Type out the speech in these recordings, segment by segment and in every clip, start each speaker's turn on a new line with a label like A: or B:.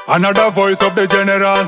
A: Another voice of the general.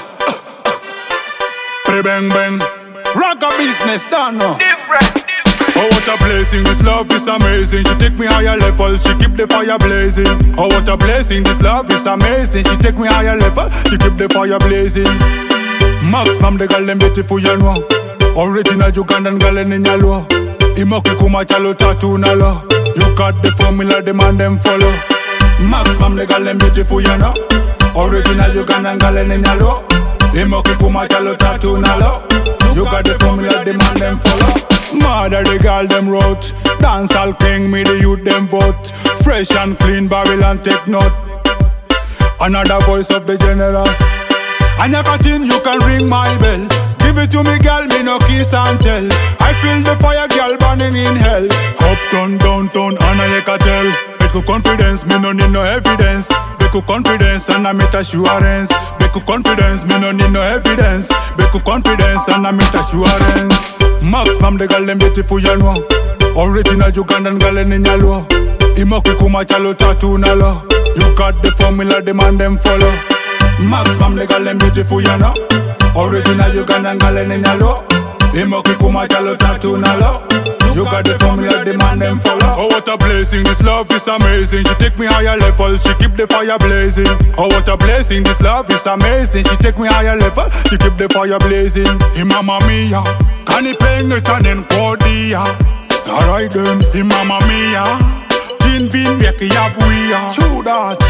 A: Pre-bang bang. Rock a business, done now.
B: Different.
A: Oh, what a blessing, this love is amazing. She take me higher level, she keep the fire blazing. Oh, what a blessing, this love is amazing. She take me higher level, she keep the fire blazing. Maximum the girl them beautiful, you know. Original Ugandan girl in your law. Imoki kuma chalo tattoo na lo. You got the formula, the man them follow. Maximum the girl them beautiful, you know. Original Ugandan girl in your law. Imoki kuma chalo tattoo na lo. You got the formula, the man them follow. Mother the girl them wrote. Dancehall king, me the youth them vote. Fresh and clean, Babylon take note. Another voice of the general. And you cut in, you can ring my bell. Give it to me, girl, me no kiss and tell. I feel the fire, girl, burning in hell. Uptown, downtown, and I can tell. Make confidence, me no need no evidence. Make confidence, and I meet assurance. Make confidence, me no need no evidence. Make confidence, and I meet assurance. Maximum the girl them beautiful, you know. Original Ugandan girl in your law. Imoki kuma chalo tattoo na lo. You got the formula, the man them follow. Maximum the girl them beautiful, you know. Original Ugandan girl in your law. Imoki kuma chalo tattoo na lo. You got the formula, the man them follow. Oh, what a blessing, this love is amazing. She take me higher level, she keep the fire blazing. Oh, what a blessing, this love is amazing. She take me higher level, she keep the fire blazing. Hey, Mamma Mia, can you playing it and then Cordia? Alright then, hey, Mamma Mia, Tin Bin Beki Abuya. True that.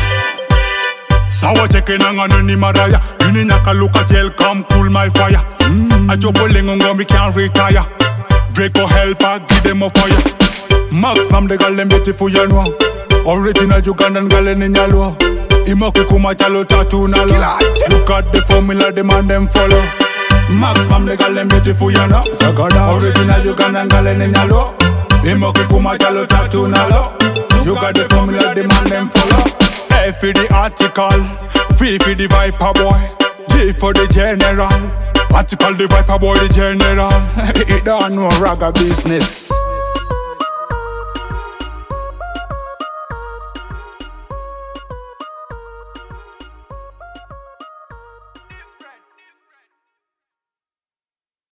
A: Sawa cheke nangano ni maraya. Yuni nyaka luka gel come cool my fire. Achopo lengongo me can't retire. Draco helper, give them a fire. Maximum the girl them beautiful, you know. Original Ugandan girl in your law. Imoki kuma chalo tattoo na lo. You got the formula, the man them follow. Maximum the girl them beautiful, you know. Original Ugandan girl in your law. Imoki kuma chalo tattoo na lo. You got the formula, the man them follow. A for the article, V for the Viper boy, G for the general. Article the Viper boy, the general. It don't know ragga business.